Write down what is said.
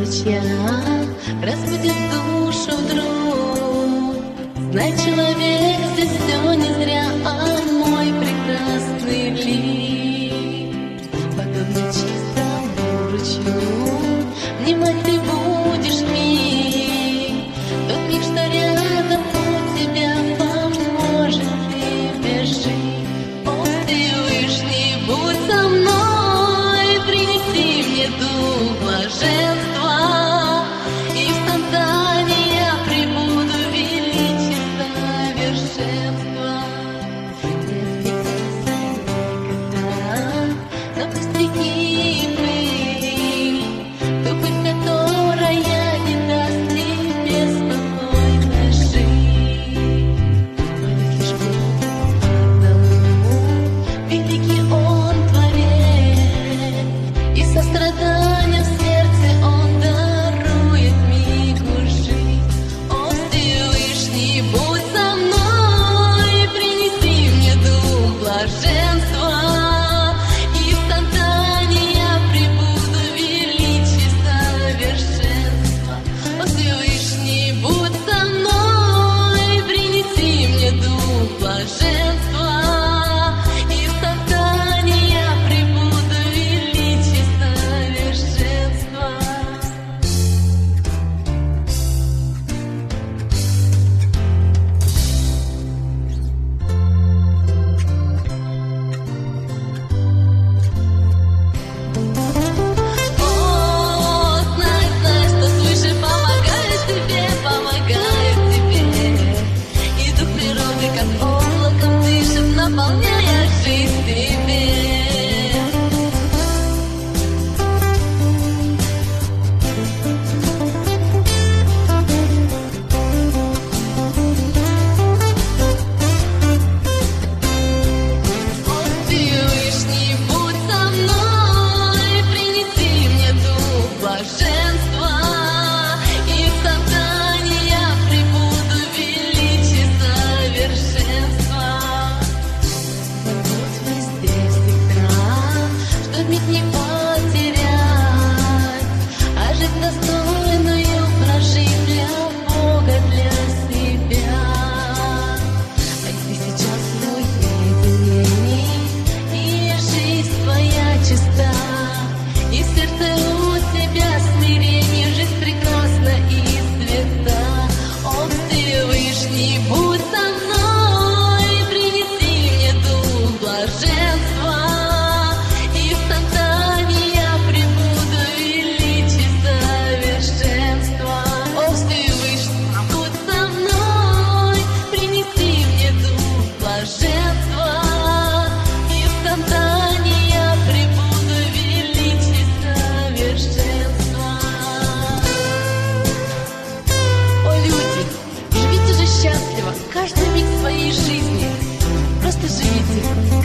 ручья разбудит душу вдруг. Знай, человек, здесь все не зря, а мой прекрасный лик. Подобно чистому ручью внимать ты будешь миг. Тот миг, что рядом у тебя поможет тебе жить. О, Всевышний, будь со мной, принеси мне дух блаженства, и в стендании я прибуду величие совершенства. Не никогда, но пустяки мы, ту пыль, которая не даст тебе спокойно жить. Будет лишь одному, великий Он творец, и сострадание в сердце Он дарует мигу жить. О, Всевышний, будь со мной, принеси мне дух блаженства, и в стендании я прибуду величие совершенства. О, Всевышний, будь со мной, принеси мне дух блаженства, и в стендании я прибуду величие совершенства. О, знай, что свыше помогает тебе, и дух природы, как облаком дышит, наполняя жизнь тебе. О, Всевышний, будь со мной, принеси мне дух блаженства, и в стендании я прибуду величие совершенства. Будь везде всегда, что миг не потерять, а жить достойную прожить для Бога, для себя. А если сейчас в уединении, и жизнь твоя чиста, и в сердце у тебя смирение, жизнь прекрасна и свята. О, Всевышний, будь со мной, принеси мне дух блаженства, и в стендании я прибуду величие совершенства. О, Всевышний, будь со мной, принеси мне дух блаженства, и в стендании я прибуду величие совершенства. О, люди, живите же счастливо каждый миг своей жизни. Просто живите.